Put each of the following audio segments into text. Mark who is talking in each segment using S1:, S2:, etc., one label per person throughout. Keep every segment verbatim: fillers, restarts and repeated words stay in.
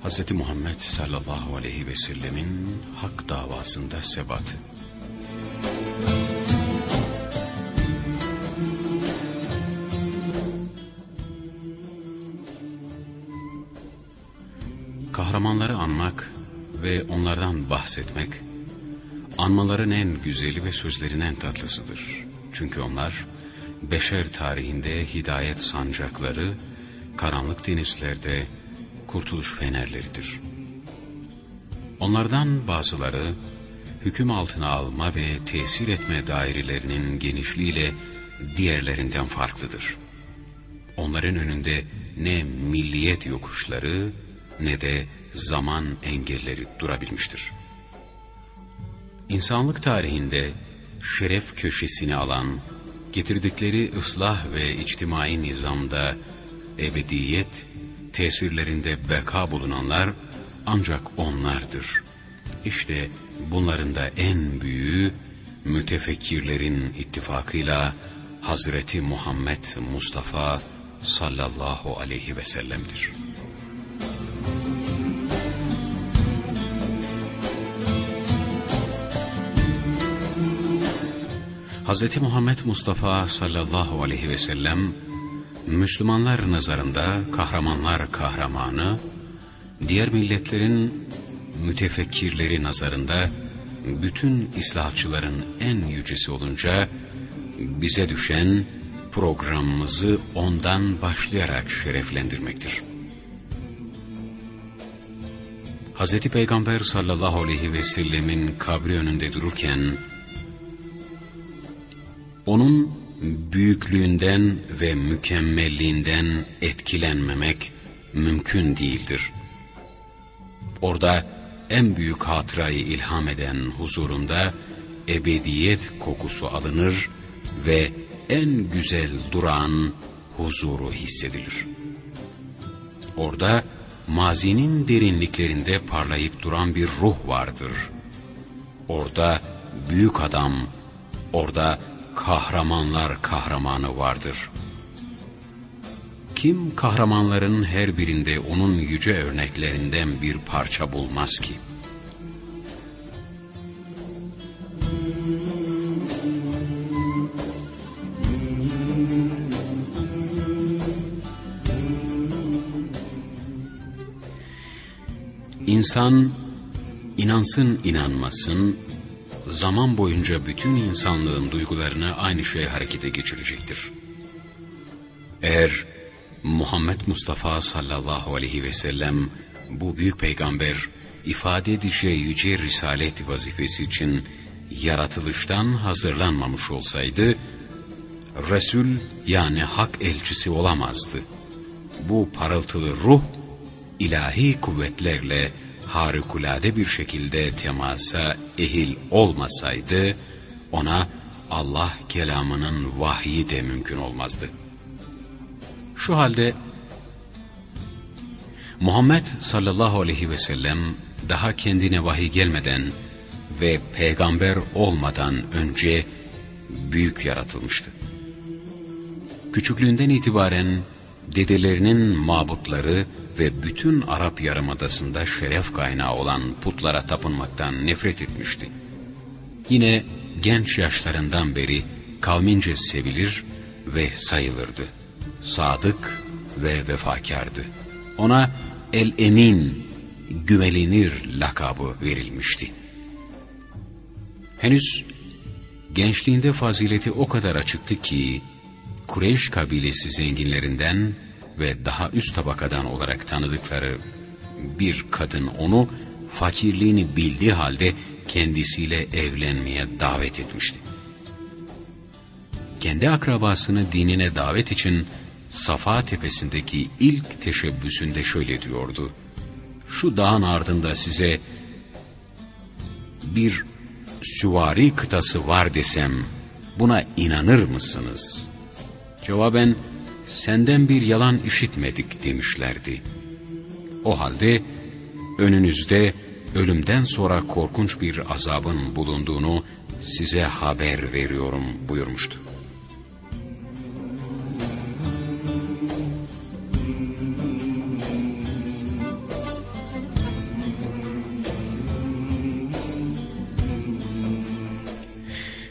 S1: Hz. Muhammed sallallahu aleyhi ve sellemin hak davasında sebatı. Kahramanları anmak ve onlardan bahsetmek, anmaların en güzeli ve sözlerin en tatlısıdır. Çünkü onlar, beşer tarihinde hidayet sancakları, karanlık denizlerde kurtuluş fenerleridir. Onlardan bazıları, hüküm altına alma ve tesir etme dairelerinin genişliğiyle diğerlerinden farklıdır. Onların önünde ne milliyet yokuşları, ne de zaman engelleri durabilmiştir. İnsanlık tarihinde şeref köşesini alan, getirdikleri ıslah ve içtimai nizamda ebediyet, tesirlerinde beka bulunanlar ancak onlardır. İşte bunların da en büyüğü mütefekkirlerin ittifakıyla Hazreti Muhammed Mustafa sallallahu aleyhi ve sellem'dir. Hz. Muhammed Mustafa sallallahu aleyhi ve sellem, Müslümanlar nazarında kahramanlar kahramanı, diğer milletlerin mütefekkirleri nazarında bütün İslahçıların en yücesi olunca, bize düşen programımızı ondan başlayarak şereflendirmektir. Hz. Peygamber sallallahu aleyhi ve sellemin kabri önünde dururken, onun büyüklüğünden ve mükemmelliğinden etkilenmemek mümkün değildir. Orada en büyük hatırayı ilham eden huzurunda ebediyet kokusu alınır ve en güzel durağın huzuru hissedilir. Orada mazinin derinliklerinde parlayıp duran bir ruh vardır. Orada büyük adam, orada kahramanlar kahramanı vardır. Kim kahramanların her birinde onun yüce örneklerinden bir parça bulmaz ki? İnsan, inansın inanmasın, zaman boyunca bütün insanlığın duygularını aynı şey harekete geçirecektir. Eğer Muhammed Mustafa sallallahu aleyhi ve sellem bu büyük peygamber ifade edeceği yüce risalet vazifesi için yaratılıştan hazırlanmamış olsaydı, Resul yani hak elçisi olamazdı. Bu parıltılı ruh ilahi kuvvetlerle harikulade bir şekilde temasa ehil olmasaydı, ona Allah kelamının vahyi de mümkün olmazdı. Şu halde Muhammed sallallahu aleyhi ve sellem daha kendine vahiy gelmeden ve peygamber olmadan önce büyük yaratılmıştı. Küçüklüğünden itibaren dedelerinin mabutları ve bütün Arap Yarımadası'nda şeref kaynağı olan putlara tapınmaktan nefret etmişti. Yine genç yaşlarından beri kavmince sevilir ve sayılırdı. Sadık ve vefakardı. Ona El-Emin, güvenilir lakabı verilmişti. Henüz gençliğinde fazileti o kadar açıktı ki, Kureyş kabilesi zenginlerinden ve daha üst tabakadan olarak tanıdıkları bir kadın onu fakirliğini bildiği halde kendisiyle evlenmeye davet etmişti. Kendi akrabasını dinine davet için Safa tepesindeki ilk teşebbüsünde şöyle diyordu: "Şu dağın ardında size bir süvari kıtası var desem buna inanır mısınız?" Cevaben, "Senden bir yalan işitmedik" demişlerdi. O halde önünüzde ölümden sonra korkunç bir azabın bulunduğunu size haber veriyorum buyurmuştu.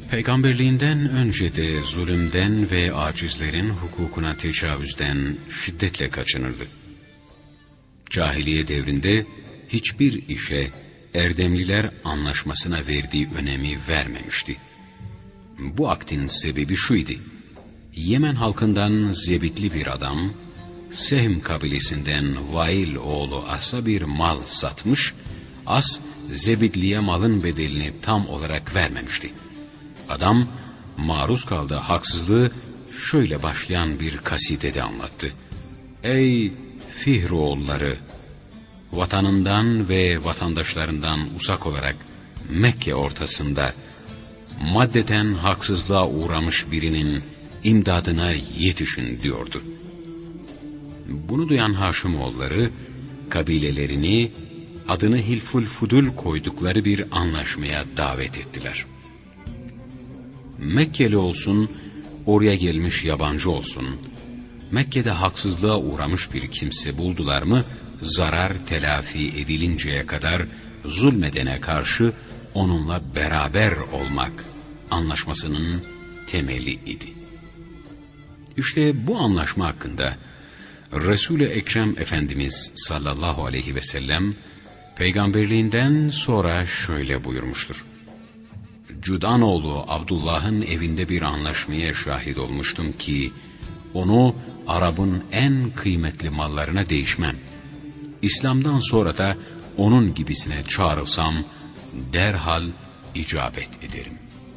S1: Peygamberliğinden önce de zulümden ve acizlerin hukukuna tecavüzden şiddetle kaçınırdı. Cahiliye devrinde hiçbir işe Erdemliler Anlaşması'na verdiği önemi vermemişti. Bu aktin sebebi şuydu: Yemen halkından zebitli bir adam, Sehm kabilesinden Vail oğlu As'a bir mal satmış, As, zebitliye malın bedelini tam olarak vermemişti. Adam, maruz kaldığı haksızlığı şöyle başlayan bir kasidede anlattı. Ey Fihroğulları! Vatanından ve vatandaşlarından uzak olarak Mekke ortasında maddeten haksızlığa uğramış birinin imdadına yetişin diyordu. Bunu duyan Haşimoğulları kabilelerini adını Hilful Fudul koydukları bir anlaşmaya davet ettiler. Mekkeli olsun, oraya gelmiş yabancı olsun, Mekke'de haksızlığa uğramış bir kimse buldular mı, zarar telafi edilinceye kadar zulmedene karşı onunla beraber olmak anlaşmasının temeli idi. İşte bu anlaşma hakkında Resul-i Ekrem Efendimiz sallallahu aleyhi ve sellem peygamberliğinden sonra şöyle buyurmuştur. Cudanoğlu Abdullah'ın evinde bir anlaşmaya şahit olmuştum ki onu Arap'ın en kıymetli mallarına değişmem. İslam'dan sonra da onun gibisine çağrılsam derhal icabet ederim.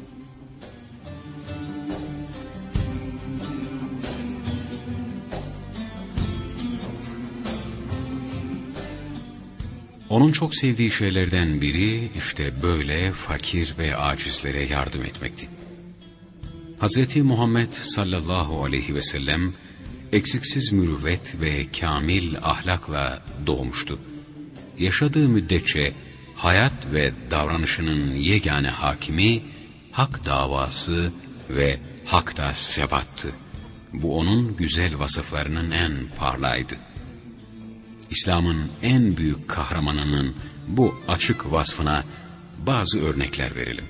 S1: Onun çok sevdiği şeylerden biri işte böyle fakir ve acizlere yardım etmekti. Hazreti Muhammed sallallahu aleyhi ve sellem eksiksiz mürüvvet ve kamil ahlakla doğmuştu. Yaşadığı müddetçe hayat ve davranışının yegane hakimi hak davası ve hakta sebattı. Bu onun güzel vasıflarının en parlaydı. İslam'ın en büyük kahramanının bu açık vasfına bazı örnekler verelim.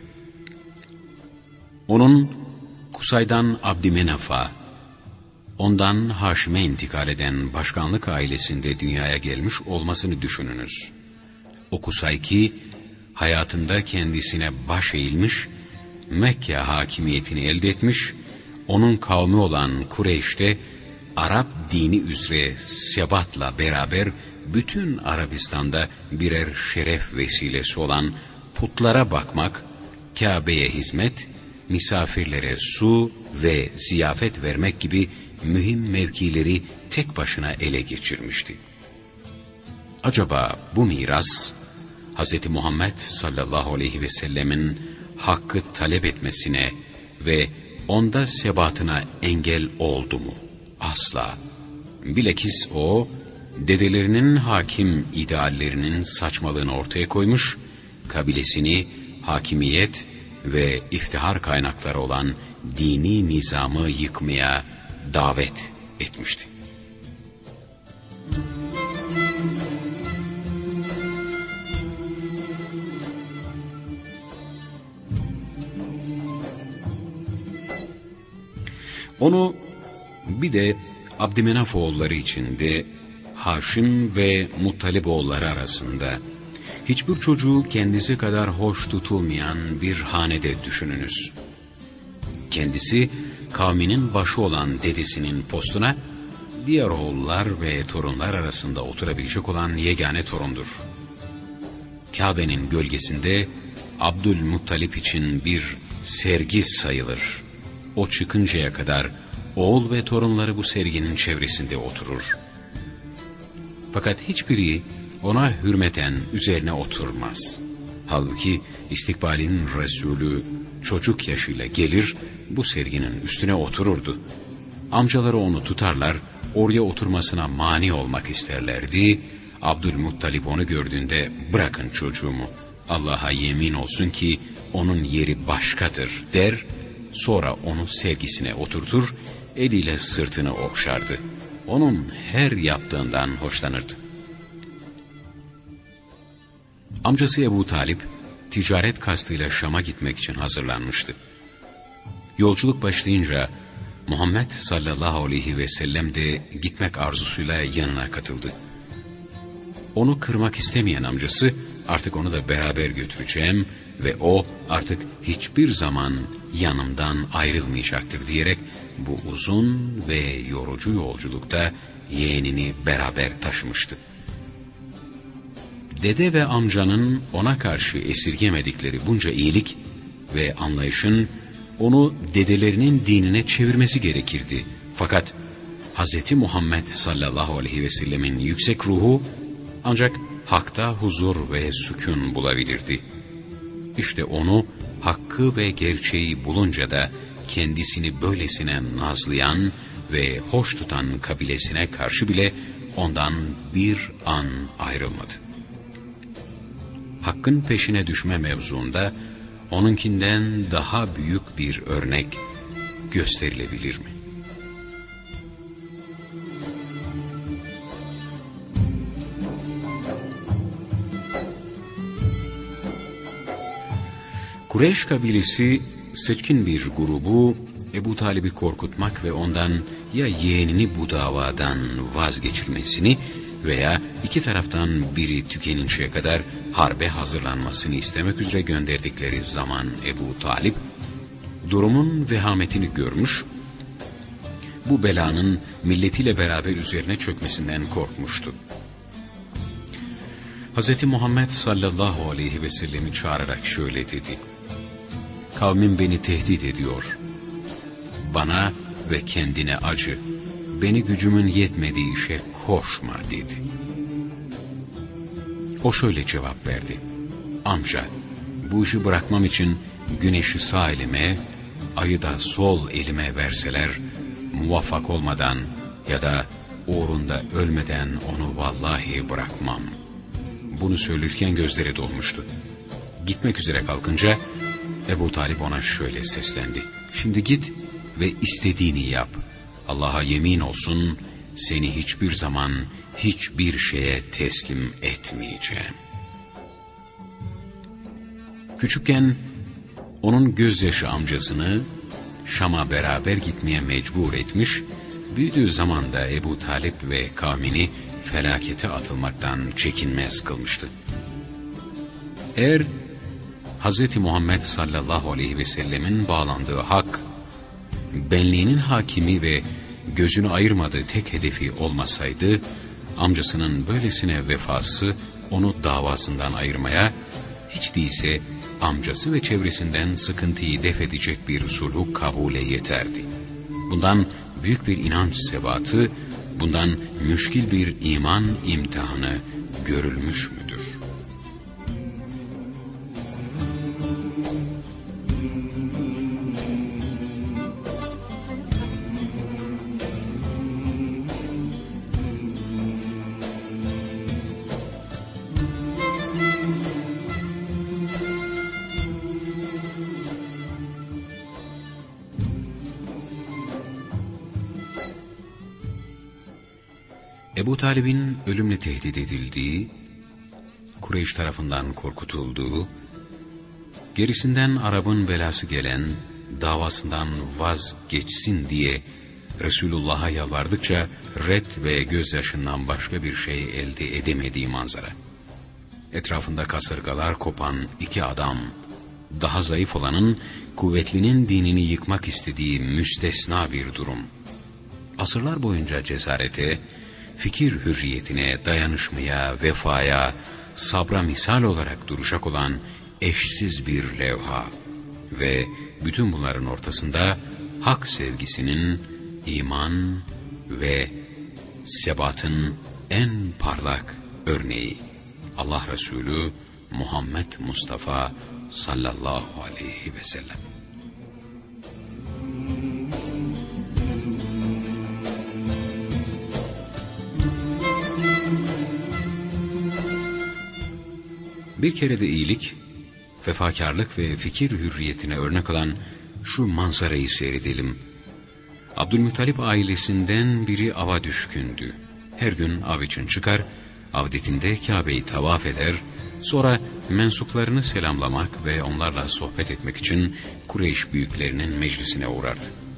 S1: Onun Kusay'dan Abdümenaf'a, ondan Haşim'e intikal eden başkanlık ailesinde dünyaya gelmiş olmasını düşününüz. O Kusay ki hayatında kendisine baş eğilmiş, Mekke hakimiyetini elde etmiş, onun kavmi olan Kureyş'te Arap dini üzere sebatla beraber bütün Arabistan'da birer şeref vesilesi olan putlara bakmak, Kabe'ye hizmet, misafirlere su ve ziyafet vermek gibi mühim mevkileri tek başına ele geçirmişti. Acaba bu miras Hz. Muhammed sallallahu aleyhi ve sellemin hakkı talep etmesine ve onda sebatına engel oldu mu? Asla. Bilakis o, dedelerinin hakim ideallerinin saçmalığını ortaya koymuş, kabilesini hakimiyet ve iftihar kaynakları olan dini nizamı yıkmaya davet etmişti. Onu bir de Abdümenaf oğulları içinde Haşim ve Muttalib oğulları arasında hiçbir çocuğu kendisi kadar hoş tutulmayan bir hanede düşününüz. Kendisi kavminin başı olan dedesinin postuna diğer oğullar ve torunlar arasında oturabilecek olan yegane torundur. Kabe'nin gölgesinde Abdülmuttalip için bir sergi sayılır. O çıkıncaya kadar oğul ve torunları bu serginin çevresinde oturur. Fakat hiçbiri ona hürmeten üzerine oturmaz. Halbuki istikbalin Resulü çocuk yaşıyla gelir, bu serginin üstüne otururdu. Amcaları onu tutarlar, oraya oturmasına mani olmak isterlerdi. Abdülmuttalip onu gördüğünde bırakın çocuğumu, Allah'a yemin olsun ki onun yeri başkadır der, sonra onu sergisine oturtur, eliyle sırtını okşardı. Onun her yaptığından hoşlanırdı. Amcası Ebu Talip, ticaret kastıyla Şam'a gitmek için hazırlanmıştı. Yolculuk başlayınca Muhammed sallallahu aleyhi ve sellem de gitmek arzusuyla yanına katıldı. Onu kırmak istemeyen amcası, artık onu da beraber götüreceğim ve o artık hiçbir zaman yanımdan ayrılmayacaktır diyerek bu uzun ve yorucu yolculukta yeğenini beraber taşımıştı. Dede ve amcanın ona karşı esirgemedikleri bunca iyilik ve anlayışın onu dedelerinin dinine çevirmesi gerekirdi. Fakat Hz. Muhammed sallallahu aleyhi ve sellemin yüksek ruhu ancak hakta huzur ve sükun bulabilirdi. İşte onu hakkı ve gerçeği bulunca da kendisini böylesine nazlayan ve hoş tutan kabilesine karşı bile ondan bir an ayrılmadı. Hakkın peşine düşme mevzuunda onunkinden daha büyük bir örnek gösterilebilir mi? Kureyş kabilesi seçkin bir grubu Ebu Talib'i korkutmak ve ondan ya yeğenini bu davadan vazgeçirmesini veya iki taraftan biri tükeninceye kadar harbe hazırlanmasını istemek üzere gönderdikleri zaman Ebu Talib durumun vehametini görmüş, bu belanın milletiyle beraber üzerine çökmesinden korkmuştu. Hz. Muhammed sallallahu aleyhi ve sellemi çağırarak şöyle dedi: "Kavmim beni tehdit ediyor. Bana ve kendine acı. Beni gücümün yetmediği işe koşma" dedi. O şöyle cevap verdi: "Amca, bu işi bırakmam için güneşi sağ elime, ayı da sol elime verseler, muvaffak olmadan ya da uğrunda ölmeden onu vallahi bırakmam." Bunu söylerken gözleri dolmuştu. Gitmek üzere kalkınca Ebu Talib ona şöyle seslendi: "Şimdi git ve istediğini yap. Allah'a yemin olsun, seni hiçbir zaman hiçbir şeye teslim etmeyeceğim." Küçükken onun gözyaşı amcasını Şam'a beraber gitmeye mecbur etmiş, büyüdüğü zaman da Ebu Talib ve kavmini felakete atılmaktan çekinmez kılmıştı. Eğer Hz. Muhammed sallallahu aleyhi ve sellemin bağlandığı hak, benliğinin hakimi ve gözünü ayırmadığı tek hedefi olmasaydı, amcasının böylesine vefası onu davasından ayırmaya, hiç değilse amcası ve çevresinden sıkıntıyı def edecek bir sulhu kabule yeterdi. Bundan büyük bir inanç sebatı, bundan müşkil bir iman imtihanı görülmüş müdür? Ebu Talib'in ölümle tehdit edildiği, Kureyş tarafından korkutulduğu, gerisinden Arap'ın belası gelen, davasından vazgeçsin diye Resulullah'a yalvardıkça red ve gözyaşından başka bir şey elde edemediği manzara. Etrafında kasırgalar kopan iki adam, daha zayıf olanın kuvvetlinin dinini yıkmak istediği müstesna bir durum. Asırlar boyunca cesarete, fikir hürriyetine, dayanışmaya, vefaya, sabra misal olarak duracak olan eşsiz bir levha ve bütün bunların ortasında hak sevgisinin, iman ve sebatın en parlak örneği Allah Resulü Muhammed Mustafa sallallahu aleyhi ve sellem. Bir kere de iyilik, vefakarlık ve fikir hürriyetine örnek olan şu manzarayı seyredelim. Abdülmuttalip ailesinden biri ava düşkündü. Her gün av için çıkar, avdetinde Kabe'yi tavaf eder, Sonra mensuplarını selamlamak ve onlarla sohbet etmek için Kureyş büyüklerinin meclisine uğrardı.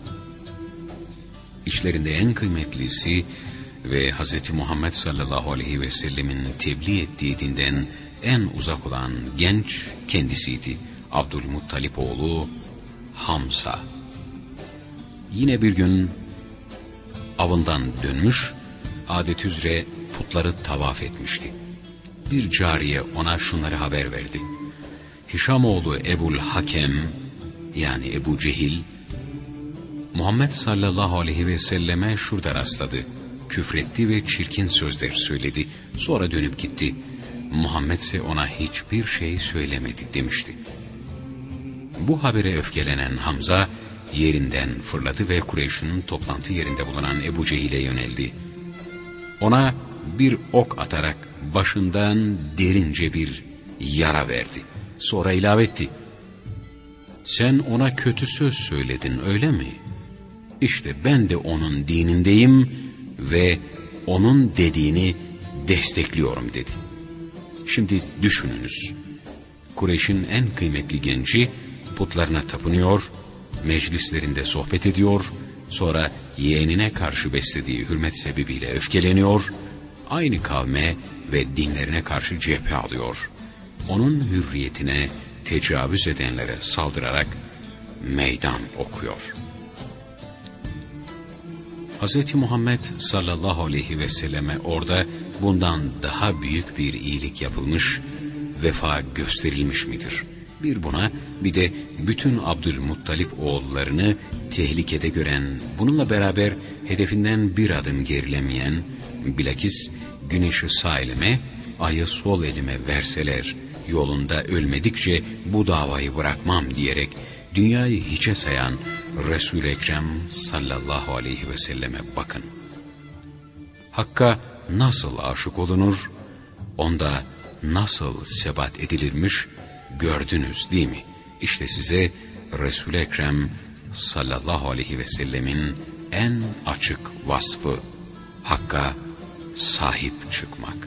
S1: İşlerinde en kıymetlisi ve Hz. Muhammed sallallahu aleyhi ve sellemin tebliğ ettiği dinden en uzak olan genç kendisiydi. Abdülmuttalip oğlu Hamza. Yine bir gün avından dönmüş, adet üzere putları tavaf etmişti. Bir cariye ona şunları haber verdi. Hişam oğlu Ebul Hakem, yani Ebu Cehil, Muhammed sallallahu aleyhi ve selleme şurada rastladı. Küfretti ve çirkin sözler söyledi. Sonra dönüp gitti. Muhammed ise ona hiçbir şey söylemedi demişti. Bu habere öfkelenen Hamza yerinden fırladı ve Kureyş'in toplantı yerinde bulunan Ebu Cehil'e yöneldi. Ona bir ok atarak başından derince bir yara verdi. Sonra ilave etti. Sen ona kötü söz söyledin, öyle mi? İşte ben de onun dinindeyim ve onun dediğini destekliyorum dedi. Şimdi düşününüz. Kureyş'in en kıymetli genci putlarına tapınıyor, meclislerinde sohbet ediyor, sonra yeğenine karşı beslediği hürmet sebebiyle öfkeleniyor, aynı kavme ve dinlerine karşı cephe alıyor. Onun hürriyetine tecavüz edenlere saldırarak meydan okuyor. Hz. Muhammed sallallahu aleyhi ve selleme orada bundan daha büyük bir iyilik yapılmış, vefa gösterilmiş midir? Bir buna, bir de bütün Abdülmuttalip oğullarını tehlikede gören, bununla beraber hedefinden bir adım gerilemeyen, bilakis güneşi sağ elime, ayı sol elime verseler, yolunda ölmedikçe bu davayı bırakmam diyerek dünyayı hiçe sayan Resul-i Ekrem sallallahu aleyhi ve selleme bakın. Hakka nasıl aşık olunur, onda nasıl sebat edilirmiş gördünüz değil mi? İşte size Resul-i Ekrem sallallahu aleyhi ve sellemin en açık vasfı, Hakka sahip çıkmak.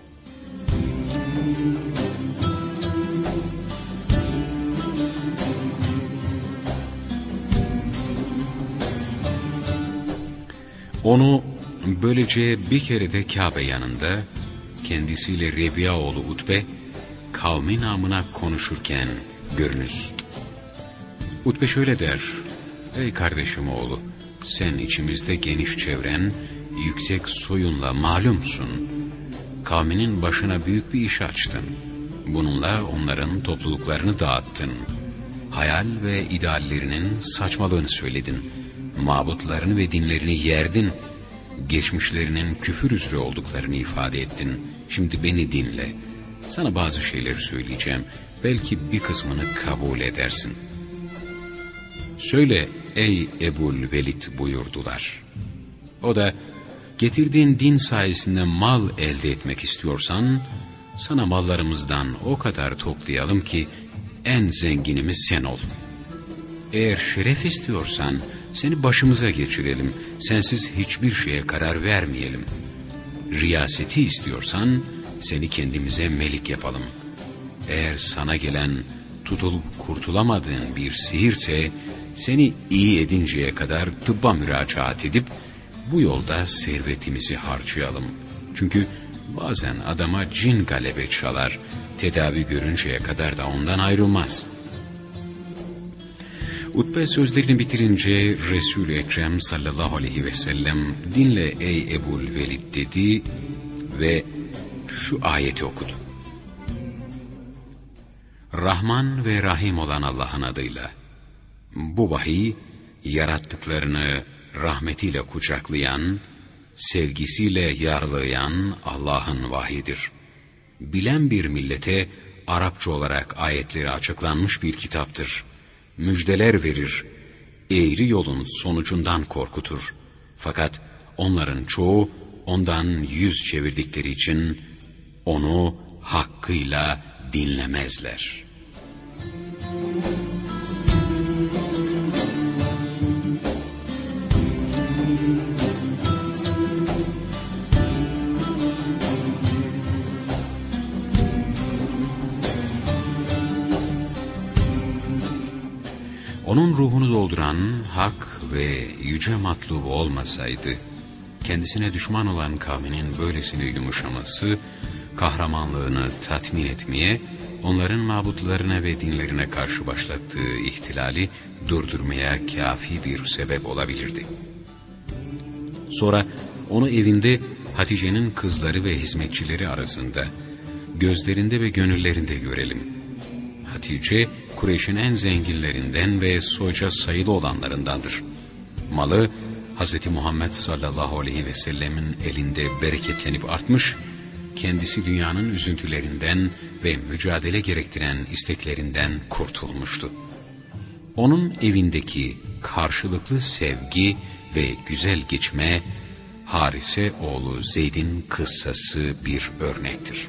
S1: Onu böylece bir kere de Kabe yanında kendisiyle Rebiya oğlu Utbe kavmi namına konuşurken görünüz. Utbe şöyle der: ey kardeşim oğlu, sen içimizde geniş çevren, yüksek soyunla malumsun. Kavminin başına büyük bir iş açtın. Bununla onların topluluklarını dağıttın. Hayal ve ideallerinin saçmalığını söyledin. Mabutlarını ve dinlerini yerdin. Geçmişlerinin küfür üzere olduklarını ifade ettin. Şimdi beni dinle. Sana bazı şeyleri söyleyeceğim. Belki bir kısmını kabul edersin. Söyle ey Ebul Velid buyurdular. O da, getirdiğin din sayesinde mal elde etmek istiyorsan, sana mallarımızdan o kadar toplayalım ki en zenginimiz sen ol. Eğer şeref istiyorsan seni başımıza geçirelim, sensiz hiçbir şeye karar vermeyelim. Riyaseti istiyorsan seni kendimize melik yapalım. Eğer sana gelen tutulup kurtulamadığın bir sihirse, seni iyi edinceye kadar tıbba müracaat edip bu yolda servetimizi harcayalım. Çünkü bazen adama cin galebe çalar, tedavi görünceye kadar da ondan ayrılmaz. Utbe sözlerini bitirince Resul-i Ekrem sallallahu aleyhi ve sellem dinle ey Ebul Velid dedi ve şu ayeti okudu. Rahman ve Rahim olan Allah'ın adıyla. Bu vahiy yarattıklarını rahmetiyle kucaklayan, sevgisiyle yarlayan Allah'ın vahyidir. Bilen bir millete Arapça olarak ayetleri açıklanmış bir kitaptır. Müjdeler verir, eğri yolun sonucundan korkutur. Fakat onların çoğu ondan yüz çevirdikleri için onu hakkıyla dinlemezler. onun ruhunu dolduran hak ve yüce matlubu olmasaydı, kendisine düşman olan kavminin böylesine yumuşaması, kahramanlığını tatmin etmeye, onların mabutlarına ve dinlerine karşı başlattığı ihtilali durdurmaya kafi bir sebep olabilirdi. Sonra onu evinde Hatice'nin kızları ve hizmetçileri arasında, gözlerinde ve gönüllerinde görelim. Hatice, Kureyş'in en zenginlerinden ve soyca sayılı olanlarındandır. Malı, Hz. Muhammed sallallahu aleyhi ve sellemin elinde bereketlenip artmış, kendisi dünyanın üzüntülerinden ve mücadele gerektiren isteklerinden kurtulmuştu. Onun evindeki karşılıklı sevgi ve güzel geçme, Harise oğlu Zeyd'in kıssası bir örnektir.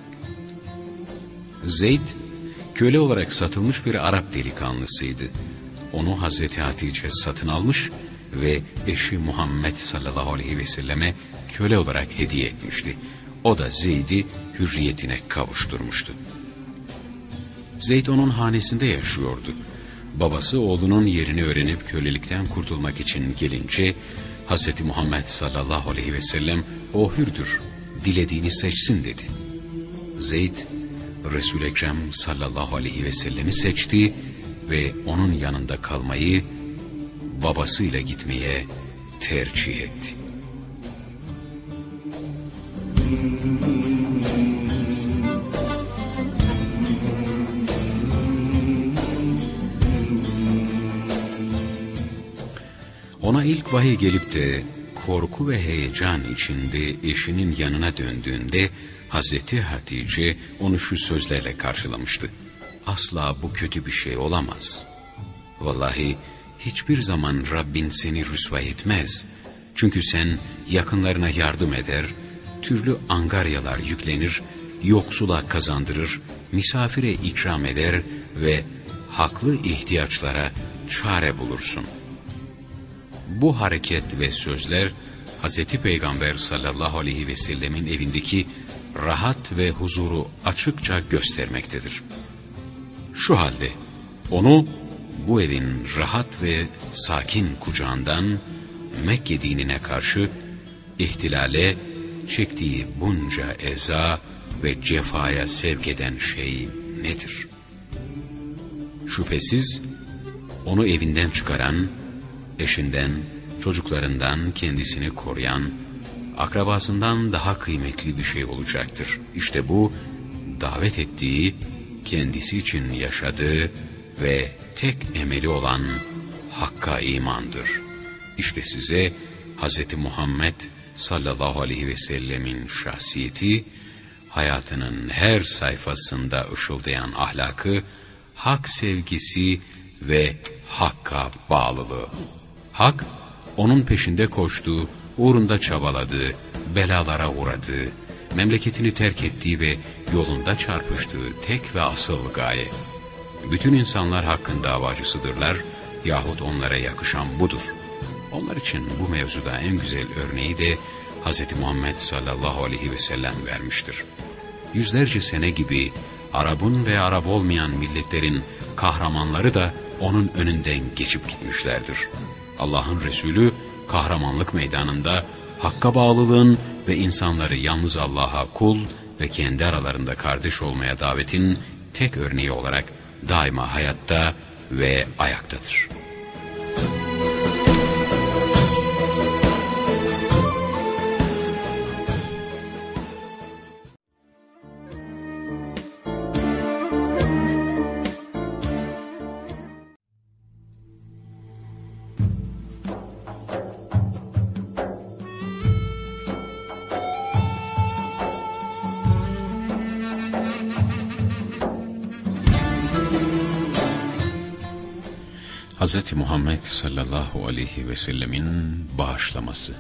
S1: Zeyd, köle olarak satılmış bir Arap delikanlısıydı. Onu Hazreti Hatice satın almış ve eşi Muhammed sallallahu aleyhi ve selleme köle olarak hediye etmişti. O da Zeyd'i hürriyetine kavuşturmuştu. Zeyd onun hanesinde yaşıyordu. Babası oğlunun yerini öğrenip kölelikten kurtulmak için gelince, Hazreti Muhammed sallallahu aleyhi ve sellem o hürdür, dilediğini seçsin dedi. Zeyd, Resul-i Ekrem sallallahu aleyhi ve sellemi seçti ve onun yanında kalmayı, babasıyla gitmeye tercih etti. Ona ilk vahiy gelip de korku ve heyecan içinde eşinin yanına döndüğünde Hazreti Hatice onu şu sözlerle karşılamıştı. Asla bu kötü bir şey olamaz. Vallahi hiçbir zaman Rabbin seni rüsva etmez. Çünkü sen yakınlarına yardım eder, türlü angaryalar yüklenir, yoksula kazandırır, misafire ikram eder ve haklı ihtiyaçlara çare bulursun. Bu hareket ve sözler Hazreti Peygamber sallallahu aleyhi ve sellemin evindeki rahat ve huzuru açıkça göstermektedir. Şu halde onu bu evin rahat ve sakin kucağından Mekke dinine karşı ihtilale, çektiği bunca eza ve cefaya sevk eden şey nedir? Şüphesiz onu evinden çıkaran, eşinden, çocuklarından kendisini koruyan, akrabasından daha kıymetli bir şey olacaktır. İşte bu, davet ettiği, kendisi için yaşadığı ve tek emeli olan Hakk'a imandır. İşte size Hz. Muhammed sallallahu aleyhi ve sellemin şahsiyeti, hayatının her sayfasında ışıldayan ahlakı, hak sevgisi ve Hakk'a bağlılığı. Hak, onun peşinde koştuğu, uğrunda çabaladığı, belalara uğradığı, memleketini terk ettiği ve yolunda çarpıştığı tek ve asıl gaye. Bütün insanlar Hakk'ın davacısıdırlar yahut onlara yakışan budur. Onlar için bu mevzuda en güzel örneği de Hz. Muhammed sallallahu aleyhi ve sellem vermiştir. Yüzlerce sene gibi Arap'ın ve Arap olmayan milletlerin kahramanları da onun önünden geçip gitmişlerdir. Allah'ın Resulü kahramanlık meydanında Hakk'a bağlılığın ve insanları yalnız Allah'a kul ve kendi aralarında kardeş olmaya davetin tek örneği olarak daima hayatta ve ayaktadır. Hz. Muhammed sallallahu aleyhi ve sellemin bağışlaması.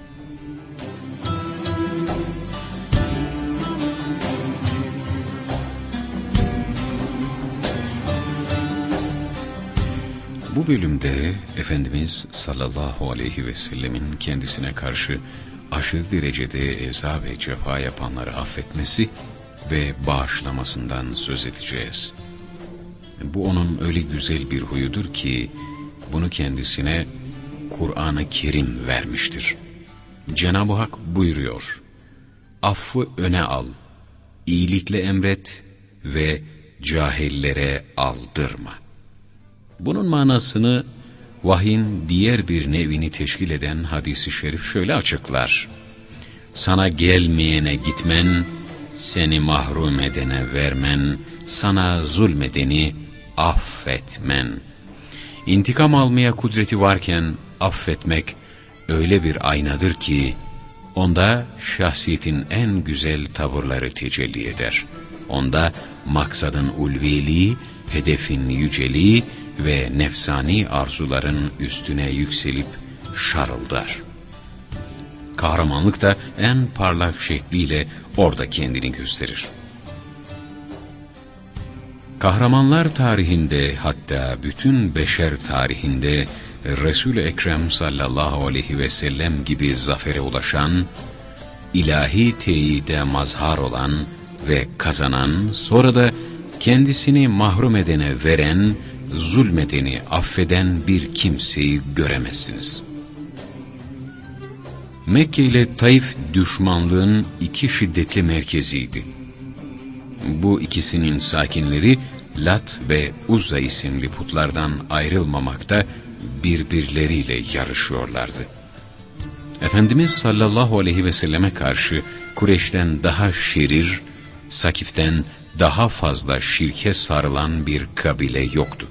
S1: Bu bölümde Efendimiz sallallahu aleyhi ve sellemin kendisine karşı aşırı derecede eza ve cefa yapanları affetmesi ve bağışlamasından söz edeceğiz. Bu onun öyle güzel bir huyudur ki bunu kendisine Kur'an-ı Kerim vermiştir. Cenab-ı Hak buyuruyor: affı öne al, iyilikle emret ve cahillere aldırma. Bunun manasını vahyin diğer bir nevini teşkil eden hadis-i şerif şöyle açıklar: sana gelmeyene gitmen, seni mahrum edene vermen, sana zulmedeni affetmen. İntikam almaya kudreti varken affetmek öyle bir aynadır ki onda şahsiyetin en güzel tavırları tecelli eder. Onda maksadın ulviliği, hedefin yüceliği ve nefsani arzuların üstüne yükselip şarıldar. Kahramanlık da en parlak şekliyle orada kendini gösterir. Kahramanlar tarihinde, hatta bütün beşer tarihinde Resul-i Ekrem sallallahu aleyhi ve sellem gibi zafere ulaşan, ilahi teyide mazhar olan ve kazanan, sonra da kendisini mahrum edene veren, zulmedeni affeden bir kimseyi göremezsiniz. Mekke ile Taif düşmanlığın iki şiddetli merkeziydi. Bu ikisinin sakinleri Lat ve Uzza isimli putlardan ayrılmamakta birbirleriyle yarışıyorlardı. Efendimiz sallallahu aleyhi ve selleme karşı Kureyş'ten daha şerir, Sakif'ten daha fazla şirke sarılan bir kabile yoktu.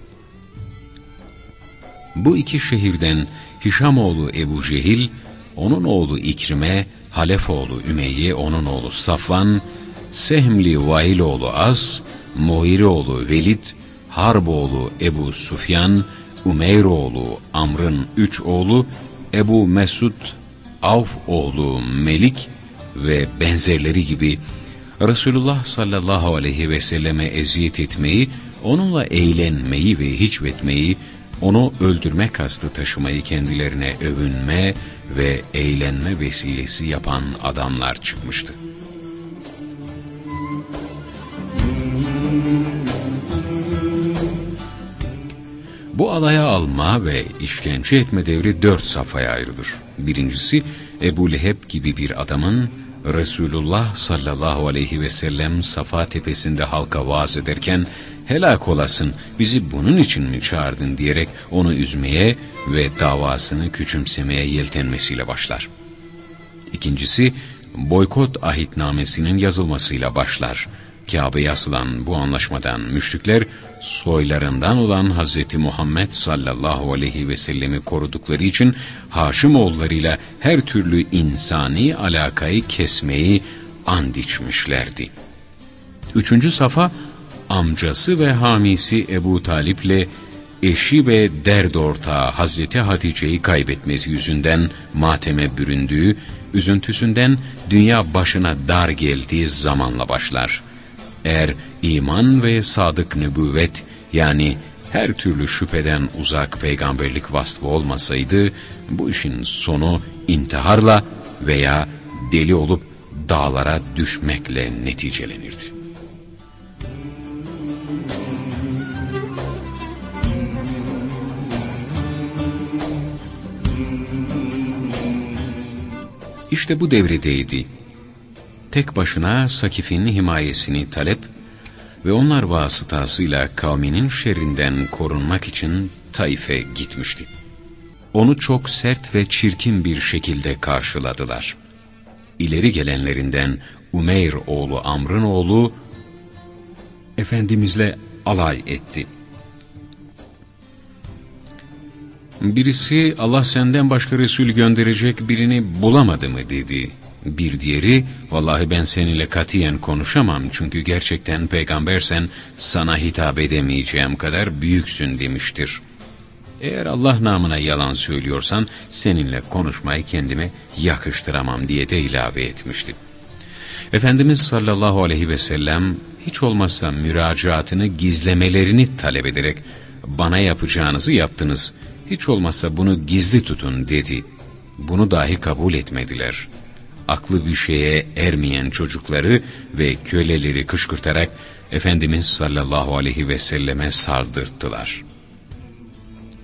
S1: Bu iki şehirden Hişam oğlu Ebu Cehil, onun oğlu İkrime, Halef oğlu Ümeyye, onun oğlu Safvan, Sehmli Vail oğlu Az, Muhiri oğlu Velid, Harb oğlu Ebu Sufyan, Umeyr oğlu Amr'ın üç oğlu, Ebu Mesud, Avf oğlu Melik ve benzerleri gibi Resulullah sallallahu aleyhi ve selleme eziyet etmeyi, onunla eğlenmeyi ve hicvetmeyi, onu öldürme kastı taşımayı kendilerine övünme ve eğlenme vesilesi yapan adamlar çıkmıştı. Bu alaya alma ve işkence etme devri dört safhaya ayrılır. Birincisi, Ebu Leheb gibi bir adamın Resulullah sallallahu aleyhi ve sellem Safa tepesinde halka vaaz ederken helak olasın, bizi bunun için mi çağırdın diyerek onu üzmeye ve davasını küçümsemeye yeltenmesiyle başlar. İkincisi, boykot ahitnamesinin yazılmasıyla başlar. Kabe'ye asılan bu anlaşmadan müşrikler, soylarından olan Hazreti Muhammed sallallahu aleyhi ve sellemi korudukları için Haşimoğullarıyla her türlü insani alakayı kesmeyi and içmişlerdi. Üçüncü safa, amcası ve hamisi Ebu Talip'le eşi ve derd ortağı Hazreti Hatice'yi kaybetmesi yüzünden mateme büründüğü, üzüntüsünden dünya başına dar geldiği zamanla başlar. Eğer iman ve sadık nübüvvet, yani her türlü şüpheden uzak peygamberlik vasfı olmasaydı, bu işin sonu intiharla veya deli olup dağlara düşmekle neticelenirdi. İşte bu devredeydi. Tek başına Sakif'in himayesini talep ve onlar vasıtasıyla kavminin şerrinden korunmak için Taif'e gitmişti. Onu çok sert ve çirkin bir şekilde karşıladılar. İleri gelenlerinden Umeyr oğlu Amr'ın oğlu Efendimizle alay etti. Birisi, Allah senden başka Resul gönderecek birini bulamadı mı dedi. Bir diğeri, vallahi ben seninle katiyen konuşamam çünkü gerçekten peygambersen sana hitap edemeyeceğim kadar büyüksün demiştir. Eğer Allah namına yalan söylüyorsan seninle konuşmayı kendime yakıştıramam diye de ilave etmişti. Efendimiz sallallahu aleyhi ve sellem hiç olmazsa müracaatını gizlemelerini talep ederek bana yapacağınızı yaptınız, hiç olmazsa bunu gizli tutun dedi. Bunu dahi kabul etmediler. Aklı bir şeye ermeyen çocukları ve köleleri kışkırtarak Efendimiz sallallahu aleyhi ve selleme saldırttılar.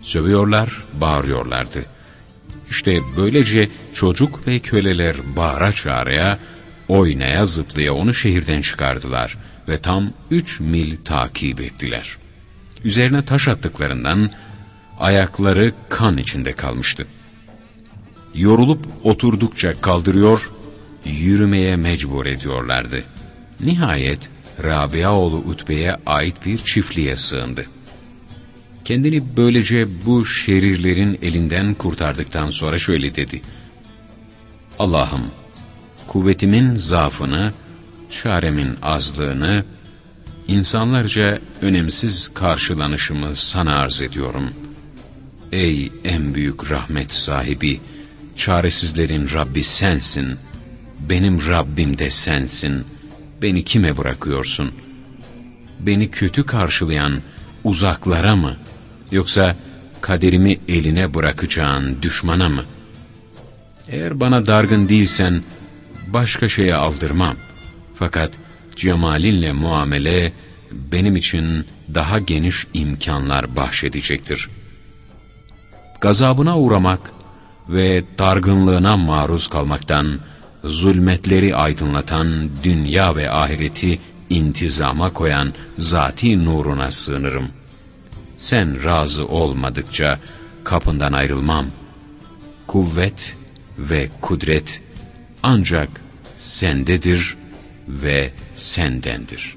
S1: Sövüyorlar, bağırıyorlardı. İşte böylece çocuk ve köleler bağıra çağrıya, oynaya zıplaya onu şehirden çıkardılar ve tam üç mil takip ettiler. Üzerine taş attıklarından ayakları kan içinde kalmıştı. Yorulup oturdukça kaldırıyor, yürümeye mecbur ediyorlardı. Nihayet Rabia oğlu Utbe'ye ait bir çiftliğe sığındı. Kendini böylece bu şerirlerin elinden kurtardıktan sonra şöyle dedi: Allah'ım, kuvvetimin zaafını, çaremin azlığını, insanlarca önemsiz karşılanışımı sana arz ediyorum. Ey en büyük rahmet sahibi, çaresizlerin Rabbi sensin, benim Rabbim de sensin, beni kime bırakıyorsun? Beni kötü karşılayan uzaklara mı, yoksa kaderimi eline bırakacağın düşmana mı? Eğer bana dargın değilsen başka şeye aldırmam. Fakat cemalinle muamele benim için daha geniş imkanlar bahşedecektir. Gazabına uğramak ve dargınlığına maruz kalmaktan, zulmetleri aydınlatan, dünya ve ahireti intizama koyan zati nuruna sığınırım. Sen razı olmadıkça kapından ayrılmam. Kuvvet ve kudret ancak sendedir ve sendendir.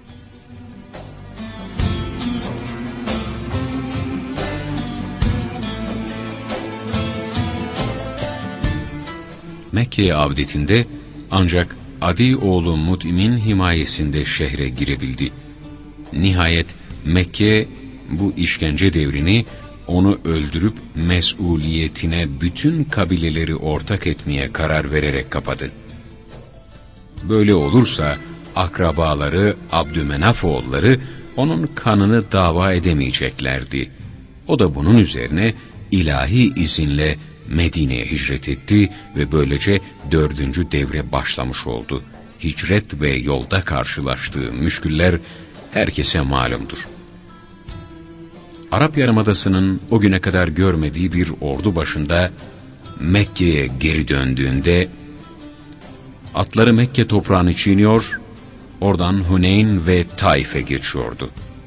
S1: Mekke avdetinde ancak Adi oğlu Mut'im'in himayesinde şehre girebildi. Nihayet Mekke bu işkence devrini onu öldürüp mesuliyetine bütün kabileleri ortak etmeye karar vererek kapadı. Böyle olursa akrabaları Abdümenaf oğulları onun kanını dava edemeyeceklerdi. O da bunun üzerine ilahi izinle Medine'ye hicret etti ve böylece dördüncü devre başlamış oldu. Hicret ve yolda karşılaştığı müşküller herkese malumdur. Arap Yarımadası'nın o güne kadar görmediği bir ordu başında Mekke'ye geri döndüğünde atları Mekke toprağını çiğniyor, oradan Huneyn ve Taif'e geçiyordu.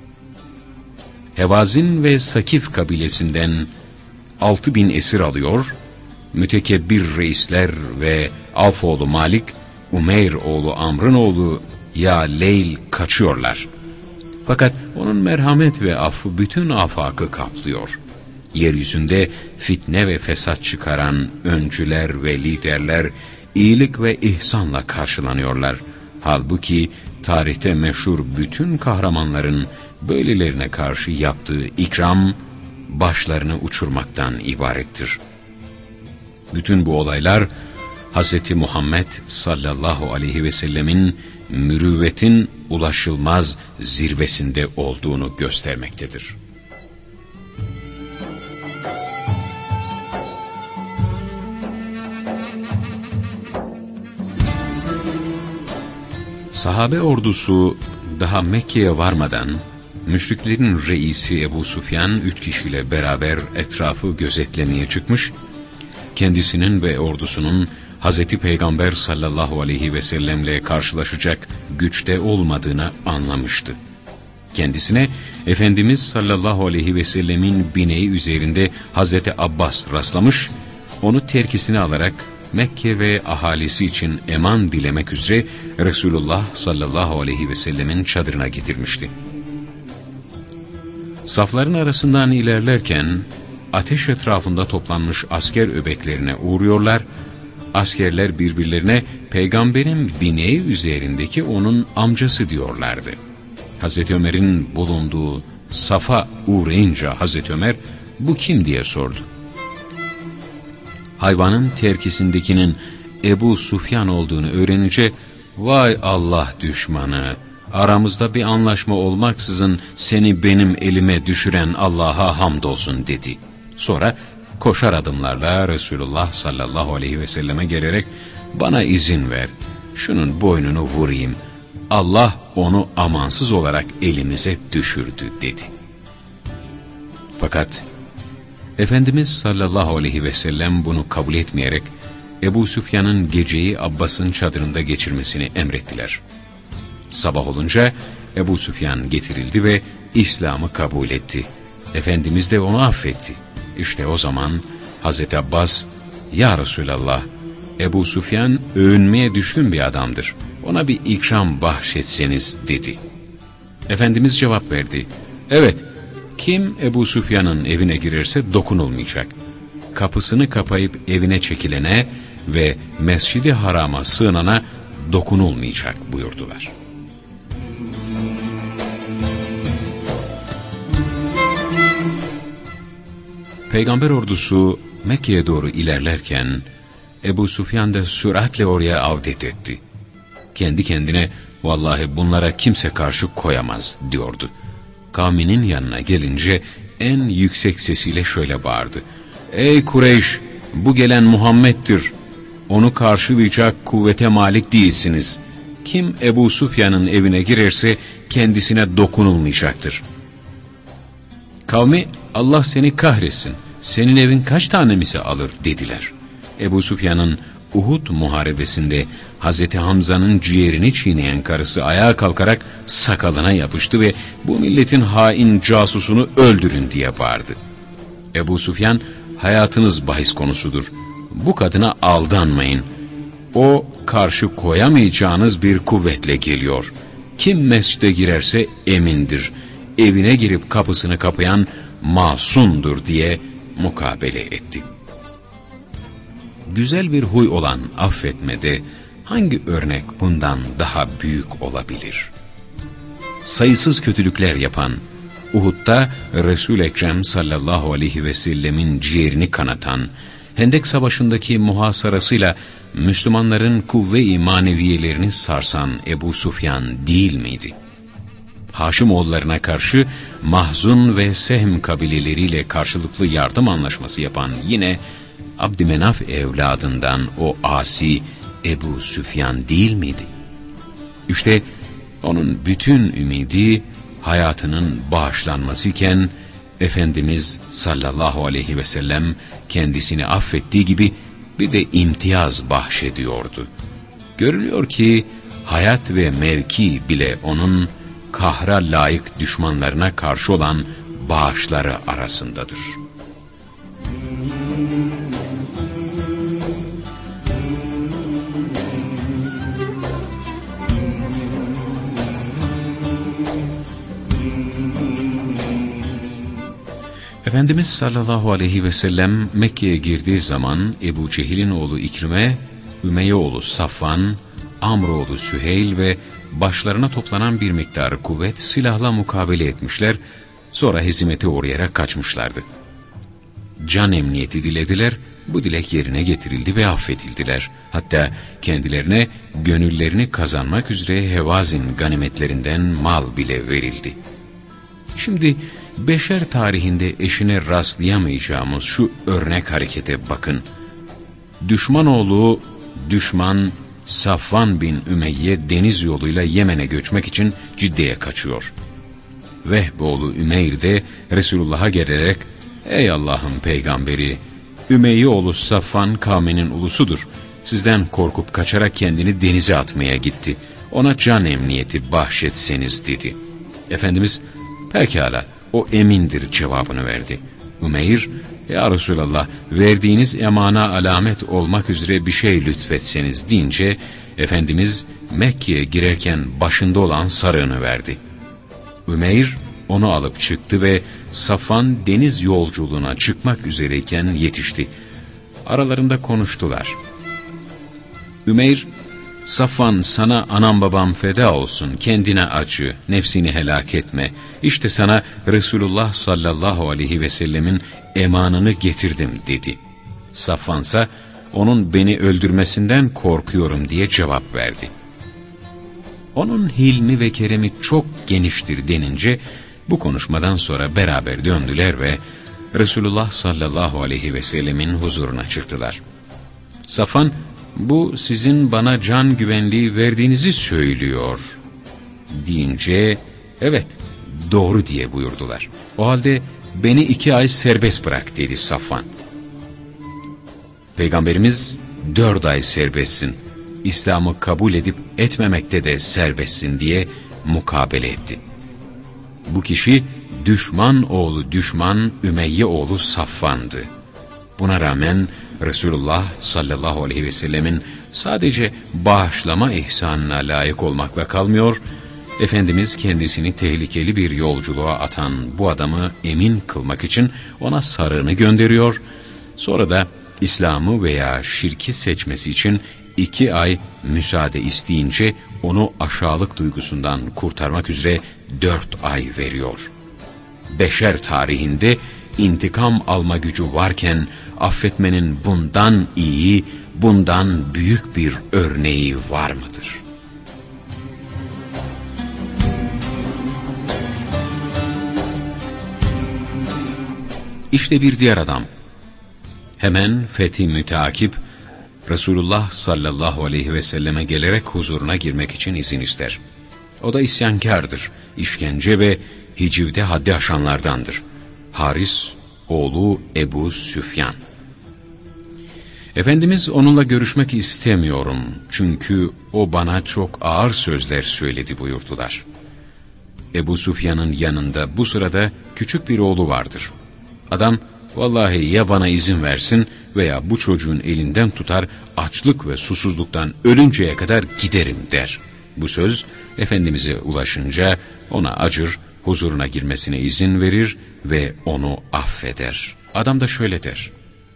S1: Hevazin ve Sakif kabilesinden altı bin esir alıyor, mütekebbir reisler ve Avf oğlu Malik, Umeyr oğlu Amr'ın oğlu Ya Leyl kaçıyorlar. Fakat onun merhamet ve affı bütün afakı kaplıyor. Yeryüzünde fitne ve fesat çıkaran öncüler ve liderler iyilik ve ihsanla karşılanıyorlar. Halbuki tarihte meşhur bütün kahramanların böylelerine karşı yaptığı ikram, başlarını uçurmaktan ibarettir. Bütün bu olaylar Hz. Muhammed sallallahu aleyhi ve sellemin mürüvvetin ulaşılmaz zirvesinde olduğunu göstermektedir. Sahabe ordusu daha Mekke'ye varmadan müşriklerin reisi Ebu Süfyan üç kişiyle beraber etrafı gözetlemeye çıkmış, kendisinin ve ordusunun Hz. Peygamber sallallahu aleyhi ve sellemle karşılaşacak güçte olmadığını anlamıştı. Kendisine Efendimiz sallallahu aleyhi ve sellemin bineği üzerinde Hz. Abbas rastlamış, onu terkisine alarak Mekke ve ahalisi için eman dilemek üzere Resulullah sallallahu aleyhi ve sellemin çadırına getirmişti. Safların arasından ilerlerken ateş etrafında toplanmış asker öbeklerine uğruyorlar. Askerler birbirlerine peygamberin bineği üzerindeki onun amcası diyorlardı. Hazreti Ömer'in bulunduğu safa uğrayınca Hazreti Ömer bu kim diye sordu. Hayvanın terkisindekinin Ebu Süfyan olduğunu öğrenince vay Allah düşmanı, aramızda bir anlaşma olmaksızın seni benim elime düşüren Allah'a hamdolsun dedi. Sonra koşar adımlarla Resulullah sallallahu aleyhi ve selleme gelerek bana izin ver, şunun boynunu vurayım, Allah onu amansız olarak elimize düşürdü dedi. Fakat Efendimiz sallallahu aleyhi ve sellem bunu kabul etmeyerek Ebu Süfyan'ın geceyi Abbas'ın çadırında geçirmesini emrettiler. Sabah olunca Ebu Süfyan getirildi ve İslam'ı kabul etti. Efendimiz de onu affetti. İşte o zaman Hazreti Abbas, "Ya Resulallah, Ebu Süfyan övünmeye düşkün bir adamdır. Ona bir ikram bahşetseniz," dedi. Efendimiz cevap verdi. "Evet, kim Ebu Süfyan'ın evine girerse dokunulmayacak. Kapısını kapayıp evine çekilene ve Mescid-i Haram'a sığınana dokunulmayacak," buyurdular. Peygamber ordusu Mekke'ye doğru ilerlerken Ebu Süfyan da süratle oraya avdet etti. Kendi kendine, "Vallahi bunlara kimse karşı koyamaz," diyordu. Kavminin yanına gelince en yüksek sesiyle şöyle bağırdı: "Ey Kureyş! Bu gelen Muhammed'dir. Onu karşılayacak kuvvete malik değilsiniz. Kim Ebu Süfyan'ın evine girerse kendisine dokunulmayacaktır." Kavmi, "Allah seni kahretsin, senin evin kaç tanemizi alır?" dediler. Ebu Süfyan'ın Uhud muharebesinde Hazreti Hamza'nın ciğerini çiğneyen karısı ayağa kalkarak sakalına yapıştı ve "Bu milletin hain casusunu öldürün," diye bağırdı. Ebu Süfyan, "Hayatınız bahis konusudur. Bu kadına aldanmayın. O karşı koyamayacağınız bir kuvvetle geliyor. Kim mescide girerse emindir. Evine girip kapısını kapayan masumdur," diye mukabele etti. Güzel bir huy olan affetmede hangi örnek bundan daha büyük olabilir? Sayısız kötülükler yapan, Uhud'da Resul-i Ekrem sallallahu aleyhi ve sellemin ciğerini kanatan, Hendek Savaşı'ndaki muhasarasıyla Müslümanların kuvve-i maneviyelerini sarsan Ebu Süfyan değil miydi? Haşimoğullarına karşı Mahzun ve Sehm kabileleriyle karşılıklı yardım anlaşması yapan yine Abdümenaf evladından o asi Ebu Süfyan değil miydi? İşte onun bütün ümidi hayatının bağışlanması iken Efendimiz sallallahu aleyhi ve sellem kendisini affettiği gibi bir de imtiyaz bahşediyordu. Görülüyor ki hayat ve mevki bile onun kahra layık düşmanlarına karşı olan bağışları arasındadır. Efendimiz sallallahu aleyhi ve sellem Mekke'ye girdiği zaman Ebu Cehil'in oğlu İkrim'e, Ümeyye oğlu Safvan, Amr oğlu Süheyl ve başlarına toplanan bir miktar kuvvet silahla mukabele etmişler, sonra hezimete uğrayarak kaçmışlardı. Can emniyeti dilediler, bu dilek yerine getirildi ve affedildiler. Hatta kendilerine gönüllerini kazanmak üzere Hevazin ganimetlerinden mal bile verildi. Şimdi beşer tarihinde eşine rastlayamayacağımız şu örnek harekete bakın. Düşmanoğlu düşman Safvan bin Ümeyye deniz yoluyla Yemen'e göçmek için Cidde'ye kaçıyor. Vehboğlu Ümeyr de Resulullah'a gelerek, "Ey Allah'ın peygamberi, Ümeyye oğlu Safvan kavminin ulusudur. Sizden korkup kaçarak kendini denize atmaya gitti. Ona can emniyeti bahşetseniz," dedi. Efendimiz, "Pekala, o emindir," cevabını verdi. Ümeyr, "Ya Resulallah, verdiğiniz emana alamet olmak üzere bir şey lütfetseniz," deyince Efendimiz Mekke'ye girerken başında olan sarığını verdi. Ümeyr onu alıp çıktı ve Safvan deniz yolculuğuna çıkmak üzereyken yetişti. Aralarında konuştular. Ümeyr, "Safvan, sana anam babam feda olsun, kendine acı, nefsini helak etme. İşte sana Resulullah sallallahu aleyhi ve sellemin emanını getirdim," dedi. Safvansa, "Onun beni öldürmesinden korkuyorum," diye cevap verdi. Onun hilmi ve keremi çok geniştir denince, bu konuşmadan sonra beraber döndüler ve Resulullah sallallahu aleyhi ve sellemin huzuruna çıktılar. Safvan, "Bu sizin bana can güvenliği verdiğinizi söylüyor," deyince, "Evet, doğru," diye buyurdular. O halde beni iki ay serbest bırak dedi Safvan. Peygamberimiz dört ay serbestsin, İslam'ı kabul edip etmemekte de serbestsin diye mukabele etti. Bu kişi düşman oğlu düşman Ümeyye oğlu Safvan'dı. Buna rağmen Resulullah sallallahu aleyhi ve sellemin sadece bağışlama ihsanına layık olmakla kalmıyor, Efendimiz kendisini tehlikeli bir yolculuğa atan bu adamı emin kılmak için ona sarığını gönderiyor, sonra da İslam'ı veya şirki seçmesi için iki ay müsaade isteyince onu aşağılık duygusundan kurtarmak üzere dört ay veriyor. Beşer tarihinde intikam alma gücü varken affetmenin bundan iyi, bundan büyük bir örneği var mıdır? İşte bir diğer adam. Hemen fethi müteakip Resulullah sallallahu aleyhi ve selleme gelerek huzuruna girmek için izin ister. O da isyankardır, işkence ve hicivde haddi aşanlardandır. Haris oğlu Ebu Süfyan. Efendimiz onunla görüşmek istemiyorum çünkü o bana çok ağır sözler söyledi buyurdular. Ebu Süfyan'ın yanında bu sırada küçük bir oğlu vardır. Adam, vallahi ya bana izin versin veya bu çocuğun elinden tutar, açlık ve susuzluktan ölünceye kadar giderim der. Bu söz Efendimiz'e ulaşınca ona acır, huzuruna girmesine izin verir ve onu affeder. Adam da şöyle der: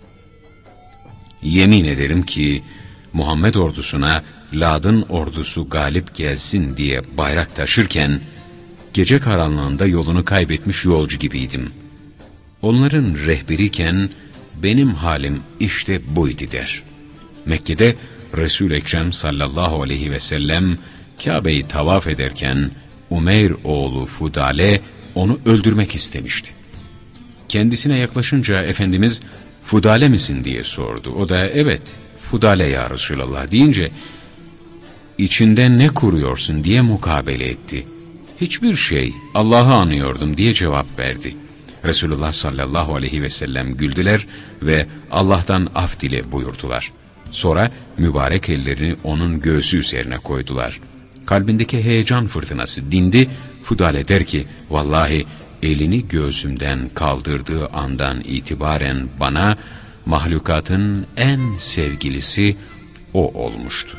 S1: yemin ederim ki Muhammed ordusuna Lad'ın ordusu galip gelsin diye bayrak taşırken gece karanlığında yolunu kaybetmiş yolcu gibiydim. Onların rehberiyken benim halim işte buydu der. Mekke'de Resul-i Ekrem sallallahu aleyhi ve sellem Kabe'yi tavaf ederken Umeyr oğlu Fudale onu öldürmek istemişti. Kendisine yaklaşınca Efendimiz Fudale misin diye sordu. O da evet Fudale ya Resulallah deyince içinde ne kuruyorsun diye mukabele etti. Hiçbir şey, Allah'ı anıyordum diye cevap verdi. Resulullah sallallahu aleyhi ve sellem güldüler ve Allah'tan af dile buyurdular. Sonra mübarek ellerini onun göğsü üzerine koydular. Kalbindeki heyecan fırtınası dindi. Fudale der ki, vallahi elini göğsümden kaldırdığı andan itibaren bana mahlukatın en sevgilisi o olmuştu.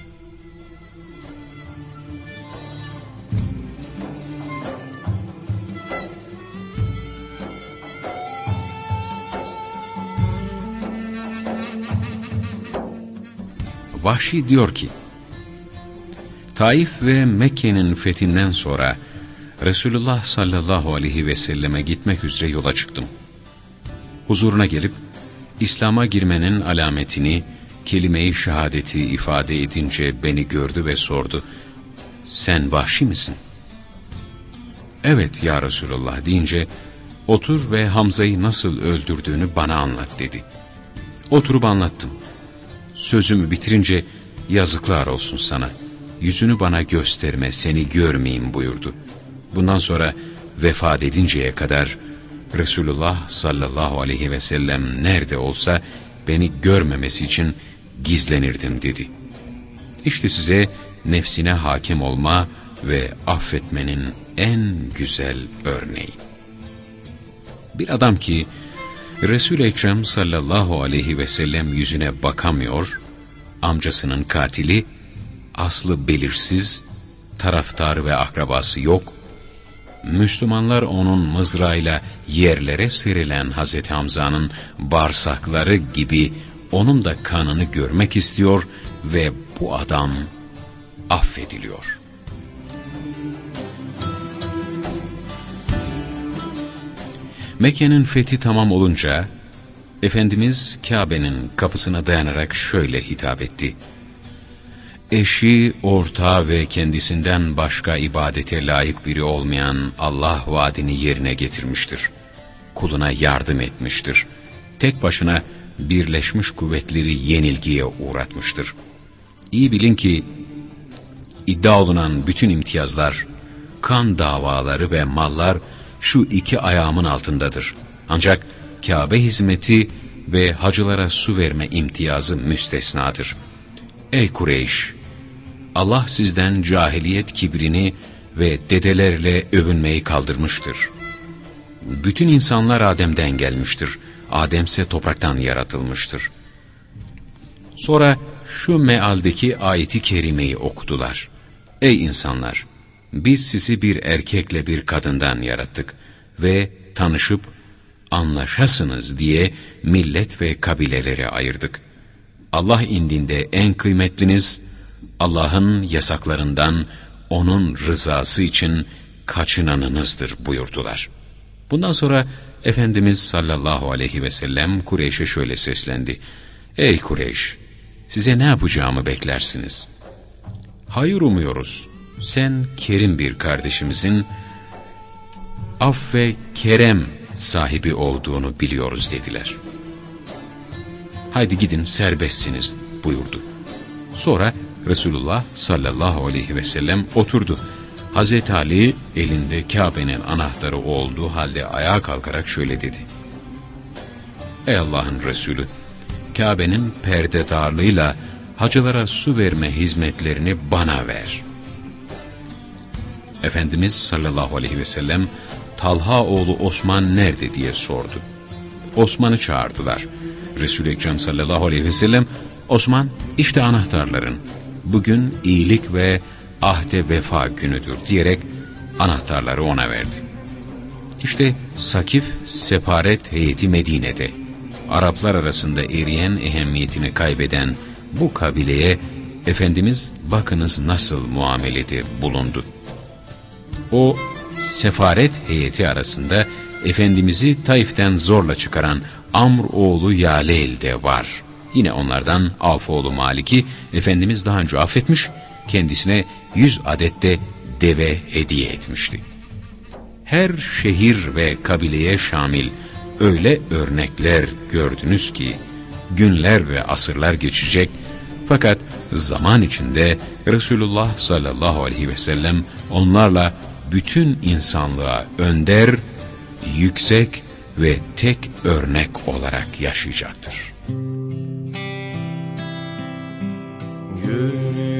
S1: Vahşi diyor ki, Taif ve Mekke'nin fethinden sonra Resulullah sallallahu aleyhi ve selleme gitmek üzere yola çıktım. Huzuruna gelip İslam'a girmenin alametini, kelime-i şehadeti ifade edince beni gördü ve sordu. Sen Vahşi misin? Evet ya Resulullah deyince, otur ve Hamza'yı nasıl öldürdüğünü bana anlat dedi. Oturup anlattım. Sözümü bitirince yazıklar olsun sana, yüzünü bana gösterme, seni görmeyeyim buyurdu. Bundan sonra vefat edinceye kadar Resulullah sallallahu aleyhi ve sellem nerede olsa beni görmemesi için gizlenirdim dedi. İşte size nefsine hakim olma ve affetmenin en güzel örneği. Bir adam ki Resul-i Ekrem sallallahu aleyhi ve sellem yüzüne bakamıyor, amcasının katili, aslı belirsiz, taraftar ve akrabası yok, Müslümanlar onun mızrağıyla yerlere serilen Hazreti Hamza'nın bağırsakları gibi onun da kanını görmek istiyor ve bu adam affediliyor. Mekke'nin fethi tamam olunca Efendimiz Kabe'nin kapısına dayanarak şöyle hitap etti: eşi, ortağı ve kendisinden başka ibadete layık biri olmayan Allah vaadini yerine getirmiştir. Kuluna yardım etmiştir. Tek başına birleşmiş kuvvetleri yenilgiye uğratmıştır. İyi bilin ki iddia olunan bütün imtiyazlar, kan davaları ve mallar şu iki ayağımın altındadır. Ancak Kabe hizmeti ve hacılara su verme imtiyazı müstesnadır. Ey Kureyş! Allah sizden cahiliyet kibrini ve dedelerle övünmeyi kaldırmıştır. Bütün insanlar Adem'den gelmiştir. Adem ise topraktan yaratılmıştır. Sonra şu mealdeki ayeti kerimeyi okudular. Ey insanlar! Biz sizi bir erkekle bir kadından yarattık ve tanışıp anlaşasınız diye millet ve kabilelere ayırdık. Allah indinde en kıymetliniz, Allah'ın yasaklarından onun rızası için kaçınanınızdır buyurdular. Bundan sonra Efendimiz sallallahu aleyhi ve sellem Kureyş'e şöyle seslendi. Ey Kureyş! Size ne yapacağımı beklersiniz? Hayır umuyoruz. Sen kerim bir kardeşimizin af ve kerem sahibi olduğunu biliyoruz dediler. Haydi gidin serbestsiniz buyurdu. Sonra Resulullah sallallahu aleyhi ve sellem oturdu. Hazreti Ali elinde Kabe'nin anahtarı olduğu halde ayağa kalkarak şöyle dedi. Ey Allah'ın Resulü! Kabe'nin perdedarlığıyla hacılara su verme hizmetlerini bana ver. Efendimiz sallallahu aleyhi ve sellem Talha oğlu Osman nerede diye sordu. Osman'ı çağırdılar. Resul-i Ekrem sallallahu aleyhi ve sellem Osman işte anahtarların. Bugün iyilik ve ahde vefa günüdür diyerek anahtarları ona verdi. İşte Sakif sefaret heyeti Medine'de. Araplar arasında eriyen ehemmiyetini kaybeden bu kabileye Efendimiz bakınız nasıl muamelede bulundu. O sefaret heyeti arasında Efendimiz'i Taif'ten zorla çıkaran Amr oğlu Yaleel de var. Yine onlardan Avf oğlu Malik'i Efendimiz daha önce affetmiş, kendisine yüz adette deve hediye etmişti. Her şehir ve kabileye şamil öyle örnekler gördünüz ki günler ve asırlar geçecek, fakat zaman içinde Resulullah sallallahu aleyhi ve sellem onlarla bütün insanlığa önder, yüksek ve tek örnek olarak yaşayacaktır. Gönül